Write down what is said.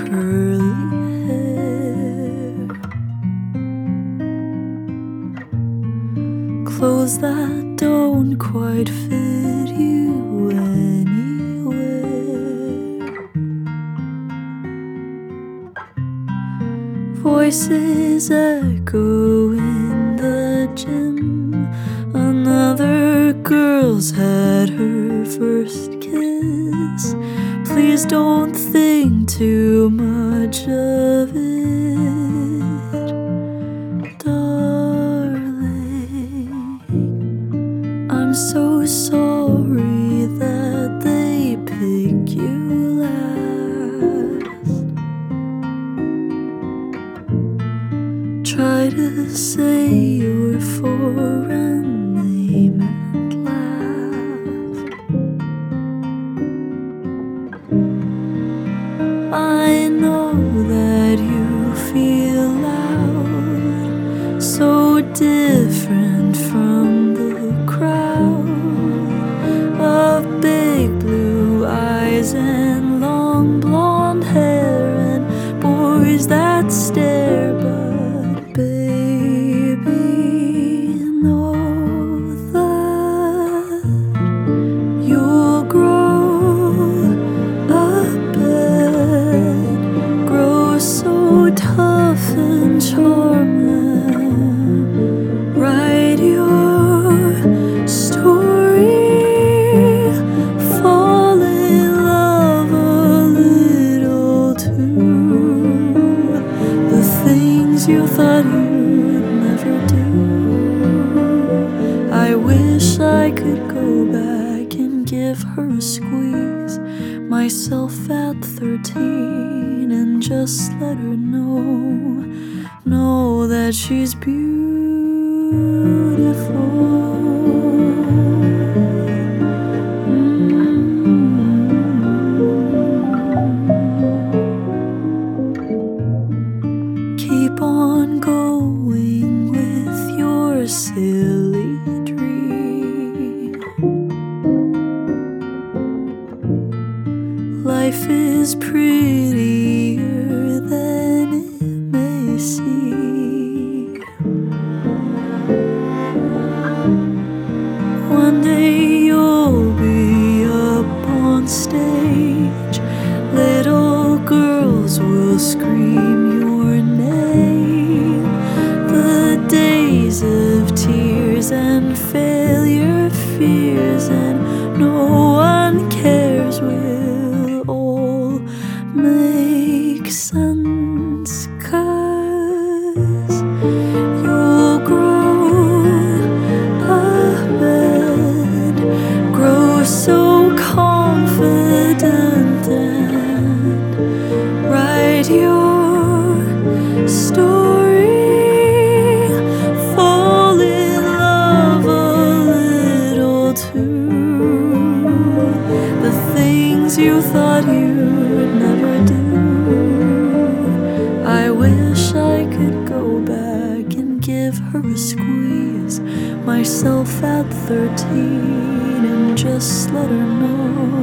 curly hair, clothes that don't quite fit you anywhere, voices echo in the gym. Another girl's had her first kiss. Please don't think too much of it, darling. I'm so sorry that they pick you last. Try to say you're for a name and laugh. I know that you feel loud, so different from the crowd of big blue eyes and long blonde hair and boys that stare. But baby, know that you'll grow up and grow so tough and charming. Write your story, fall in love a little too. The things you thought you'd never do. I wish I could go back and give her a squeeze, myself at 13, and just let her know that she's beautiful. Keep on going with your silly dream. Life is prettier than it may seem. One day you'll be up on stage, little girls will scream your name. The days of tears and failure, fears, and no one cares will all make sense, 'cause you'll grow up and grow so confident and write your story, fall in love a little too. The things you thought you'd never do. I wish I could go back and give her a squeeze, myself at 13, and just let her know